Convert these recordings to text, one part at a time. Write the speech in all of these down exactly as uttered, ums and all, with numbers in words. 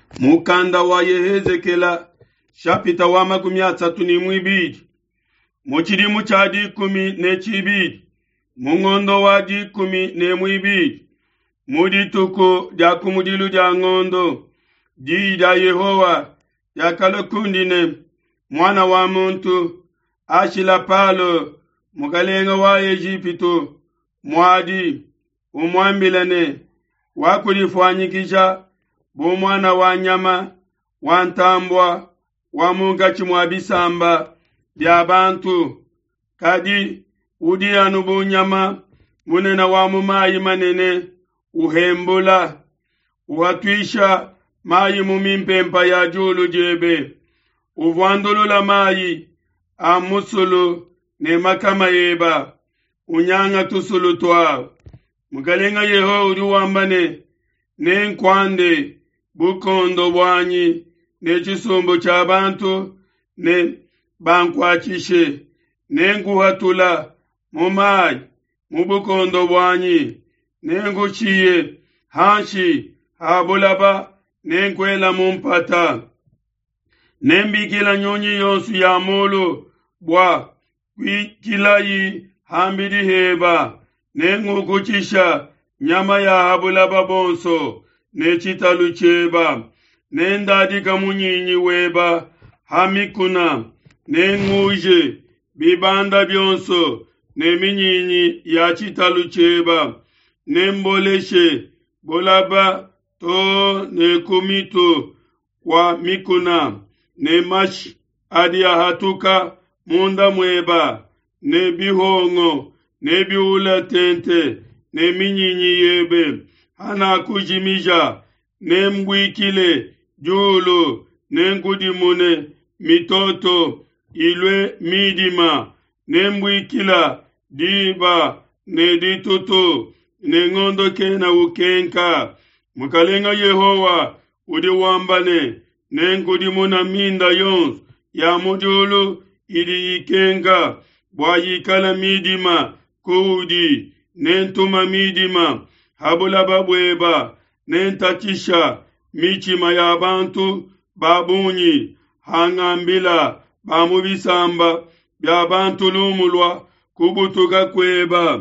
Mukanda wa Yehezekela shapita wa makumi atatu ni mwibidi. Muchirimu cha dikumi ne chibidi. Mungondo wa dikumi ne mwibidi. Mudituko ya kumudilu ya ngondo. Jida Yehowa ya kalokundine. Mwana wa muntu. Ashila palo. Mukalenga wa Ejipito. Mwadi. Umwambilane. Wakulifwanyikisha. Bumwana wa nyama. Wantambwa. Wamugachi mwabisamba. Bya bantu. Kadi. Udianu bunyama. Munena wa mumayi manene. Uhembula. Uhatwisha. Mayi mumimpempa ya julu jebe. Uvwandulula mayi. Amusulu. Ne makama yeba. Unyanga tusulu twa. Mukalenga Yeho uruwambane. Ne nkwande. Bukondo bwanyi. Ne chisumbu cha bantu. Ne bankwachishe. Ne nguhatula. Mumayi. Mubukondo bwanyi. Ne nguchiye. Hanshi. Habulaba. Ne nkwela mumpata. Ne mbikila nyonyi yonsu ya mulu. Bwa. Kila yi hambidi heba. Ne ngukuchisha. Nyama ya habulaba bonso. Ne chitalu cheba. Ne ndadika munyinyi weba. Hamikuna. Ne nguje. Bibanda byonso. Ne minyinyi ya chitalu cheba. Ne mboleshe. Bolaba. To ne kumito. Kwa mikuna. Ne mash. Adi ahatuka. Munda mweba. Ne bihongo. Ne biula tente. Ne minyinyi yebe. Hana kujimija. Ne mbwikile. Julu. Ne ngudimune. Mitoto. Ilwe midima. Ne mbwikila. Diba. Ne ditutu. Ne ngondo kena ukenka. Mukalenga Yehowa. Udi wambane. Ne ngudimuna minda yons. Ya mujulu. Idi ikenga. Bwa yikala midima. Kudi. Nentuma midima. Habula babweba. Nentachisha. Michima ya bantu. Babunyi. Hangambila. Bamubisamba. Bya bantu lumulwa. Kubutuka kweba.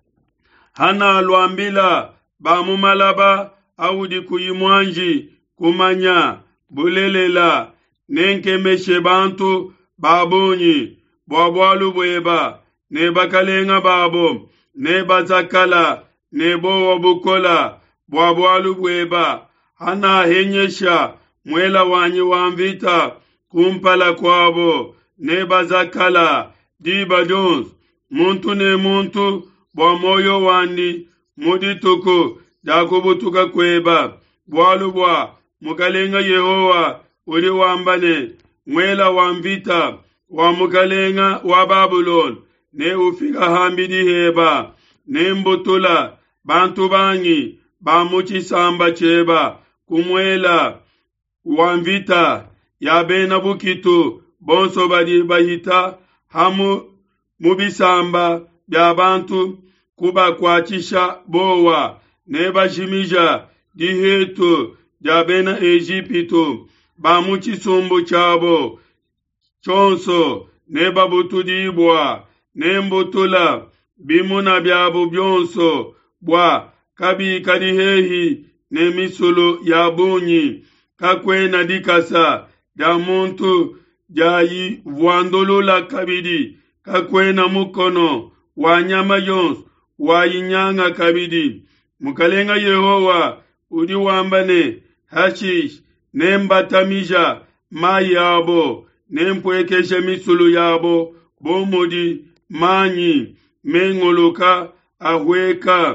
Hana luambila. Bamumalaba. Audi kuyimwanji. Kumanya. Bulelela. Nenkemeshe bantu. Babunyi. Bwabwalu bweba. Ne bakalenga babo. Ne bazakala. Ne bowa bukola. Bwabwalu bweba. Hana henyesha. Mwela wanyi wamvita. Kumpala kwabo. Ne bazakala. Diba dons. Muntu ne muntu. Bwa moyo wandi. Mudituko. Jakubutuka kweba. Bwalu bwa. Mukalenga Yehowa. Uli wambane. Mwela wamvita. Wa mukalenga wa Babylon. Ne ufika hambidi heba. Ne mbutula. Bantu bangi. Bamuchi samba cheba. Kumwela. Wamvita. Ya bena bukitu. Bonso badi bahita. Hamu mubisamba. Ya bantu. Kuba kwachisha bowa. Ne bashimija. Dihetu. Ya bena Ejipito. Bamuchi sumbu chabo. Chonso. Ne babutu dibwa. Ne mbutula. Bimuna byabu byonso. Bwa. Kabi kadihehi. Ne misulu ya bunyi. Kakwe na dikasa. Ya muntu. Jayi vuandolula kabidi. Kakwe na mukono. Wanyama yons. Wayinyanga kabidi. Mukalenga Yehowa. Udi wambane. Hashish. Ne mbatamija. Mayabo. Ne mpwekeshe misulu yabo. Bomodi. Manyi. Mengoloka. Ahweka.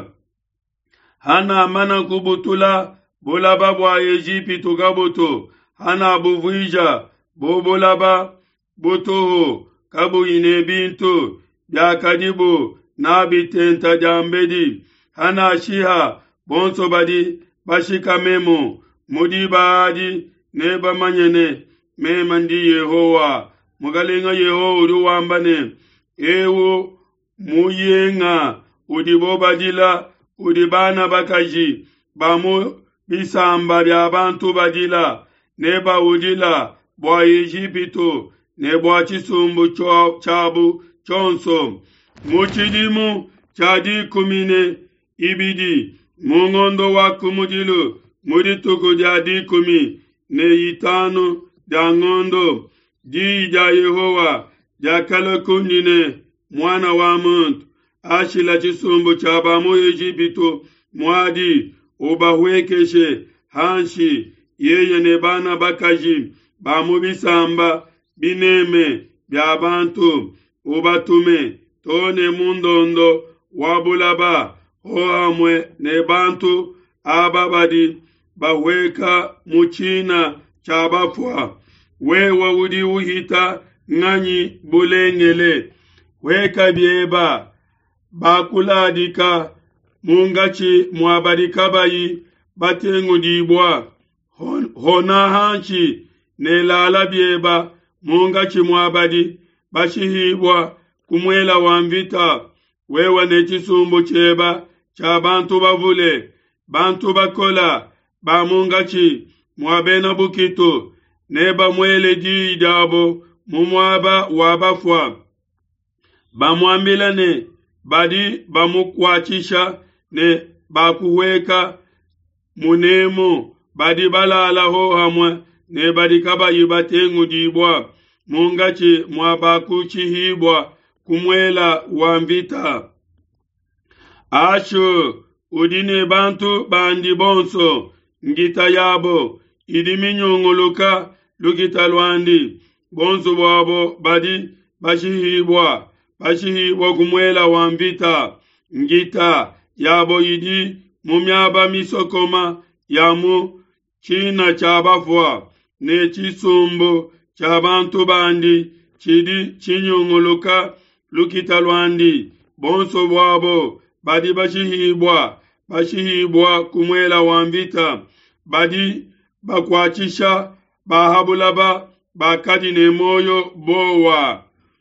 Hana mana kubutula. Bolaba bwa Ejipito gaboto. Hana buvuija. Bobolaba. Botoho. Kabu inebinto. Ya kadibu. Nabi tenta jambedi. Hana shiha. Bonso badi. Bashika memo. Mudi baadi. Neba manyene. Memandi Yehowa. Mugalenga Yeho uruwambane. Ewo. Muyenga. Udibo badila. Udibana bakaji. Bamu bisamba bya bantu badila ne bawudila bwa Ejipito ne bwa chisumbu chabu chonso muchidimu chadi kumine ibidi mungondo wa kumudilu mudituku jadi kumi ne yitano dangondo di ja Yehowa jakala kundine mwana wa muntu ashila chisumbu chabamu Ejipito mwadi ubahwekeshe hanshi yeye ne bana bakaji bamubisamba bineme byabantu ubatume tone mundondo wabulaba hoamwe ne bantu ababadi bahweka muchina chabafwa wewa udi uhita ngani bulengele weka bieba bakuladika mungachi mwabadika bayi batengu dibwa Hon, hona hanchi ne lala bieba mungachi mwabadi bashihibwa kumwela wamvita wewa ne chisumbu cheba cha bantu bavule bantu bakola ba mungachi mwabena bukito neba mwele di dabo mumwaba wabafwa bamwambilane badi bamukwachisha ne bakuweka munemo badi balala ho hamwe ne badi kaba yibatengu dibwa mungachi mwabakuchi hibwa kumwela wamvita asho udine bantu bandi bonso ngita yabo idimi nyongoloka lukita lwandi bonso bwabo badi bashihibwa bashihibwa kumwela wamvita ngita yabo idi mumyaba misokoma yamu china chabafwa ne chisumbu chabantu bandi chidi chinyongoloka lukita lwandi bonso bwabo badi bashihibwa bashihibwa kumwela wamvita badi bakwachisha bahabulaba bakadi ne moyo bowa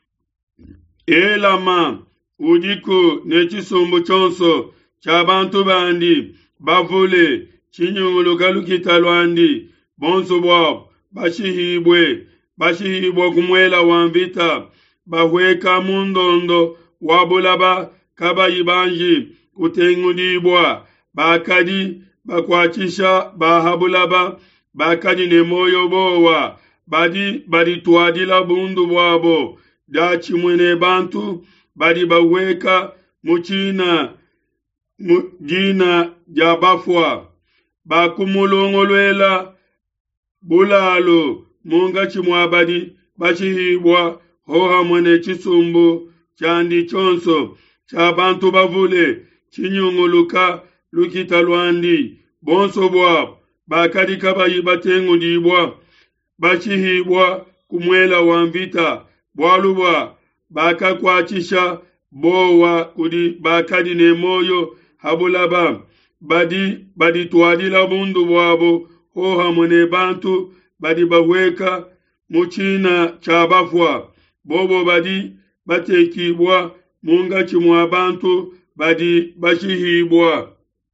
elama udiko ne chisumbu chonso chabantu bandi bavule chinyongoloka lukita lwandi bonso bwabo bashihibwe bashihibwa kumwela wamvita bahweka mundondo wabulaba kabayibanji kutengudibwa bakadi bakwachisha bahabulaba bakadi ne moyo bowa badi badi tuadila bundu bwabo dachi mwene bantu badi bahweka muchina mujina jabafwa bakumulongolwela bulalo mungachi mwabadi bashihibwa hoha mwene chisumbu chandi chonso chabantu bavule chinyongoluka lukita lwandi bonso bwabo bakadi kabayi batengu dibwa bashihibwa kumwela wamvita bwalubwa bakakwachisha bowa kudi bakadi ne moyo habulaba badi badi tuadila bundu bwabo hoha mwene bantu badi bahweka muchina chabafwa bobo badi batekibwa mungachi mwabantu badi bashihibwa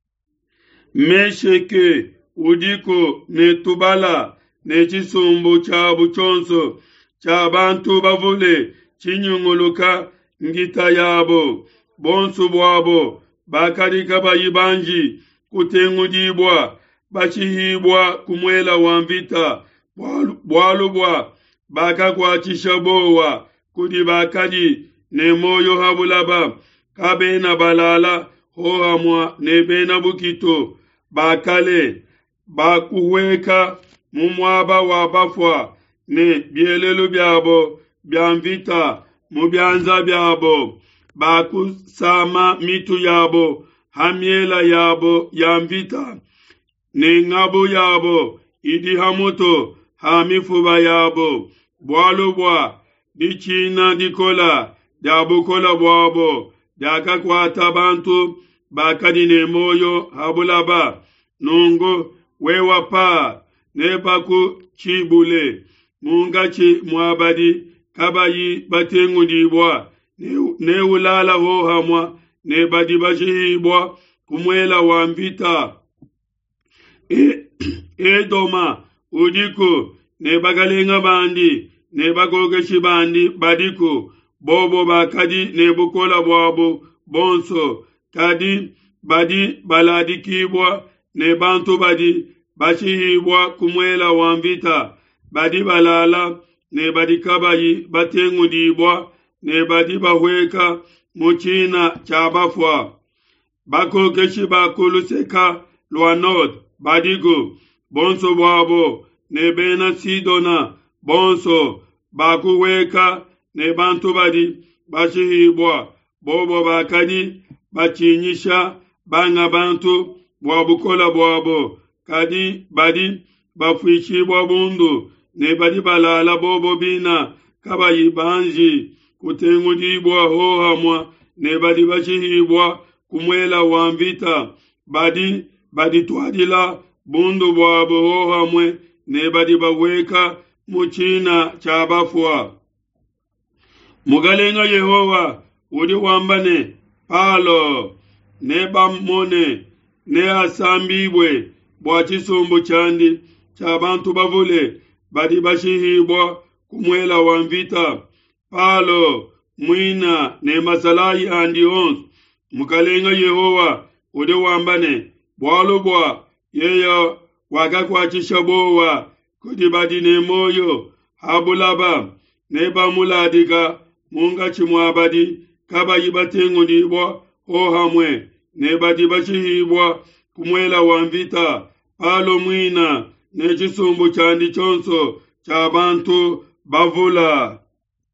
mesheke udiko ne tubala ne chisumbu chabu chonso chabantu bavule chinyongoluka ngita yabo bonsu bwabo bakadi kabayibanji kutengudibwa bashihibwa kumwela wamvita bwalubwa bakakwachisha bowa kudi bakadi ne moyo habulaba kabena balala hohamwa ne bena bukito bakale bakuweka mumwaba wabafwa ne bielelu byabo byamvita mubyanza byabo bakusama mitu yabo hamiela yabo yamvita ne ngabo yabo idi hamuto hamifuba yabo bwalubwa dichina dikola dabukola bwabo dakakwata bantu bakadi ne moyo habulaba nungo wewapa nebaku chibule mungachi mwabadi kabayi batengu dibwa ne ulala ho hamwa ne badi bashibwa kumwela wamvita e, Edoma udiko ne bagalenga bandi ne bagogeshi bandi badiko bobo bakadi ne bukola bwabo bonso kadi badi baladikibwa ne bantu badi bashihibwa kumwela wamvita badi balala ne badi kabayi batengudibwa ne badi bahweka muchina chabafwa bakogeshi bakuluseka lwanod badigo bonso bwabo ne bena sidona bonso bakuweka ne bantu badi bashihibwa bobo bakadi bachinyisha banga bantu bwabukola bwabo kadi badi bafwishibwa bundu ne badi balala bobo bina kabayi banji kutengudibwa hohamwa ne badi bashihibwa kumwela wamvita badi badi twadila bundu bwabo hohamwe ne badi baweka muchina chabafwa mugalenga Yehova udi wambane palo ne bamone ne asambibwe bwa chisumbu chandi cha bantu bavule badi bashihibwa kumwela wamvita palo mwina ne masalayi andi ons mugalenga Yehova udi wambane bwalo bwa yeyo wagakwachisha bowa kudi badi ne moyo habulaba ne bamuladika munga chimwabadi kabayi batengudibwa hohamwe ne badi bashihibwa kumwela wamvita palo mwina ne chisumbu chandi chonso cha bantu bavula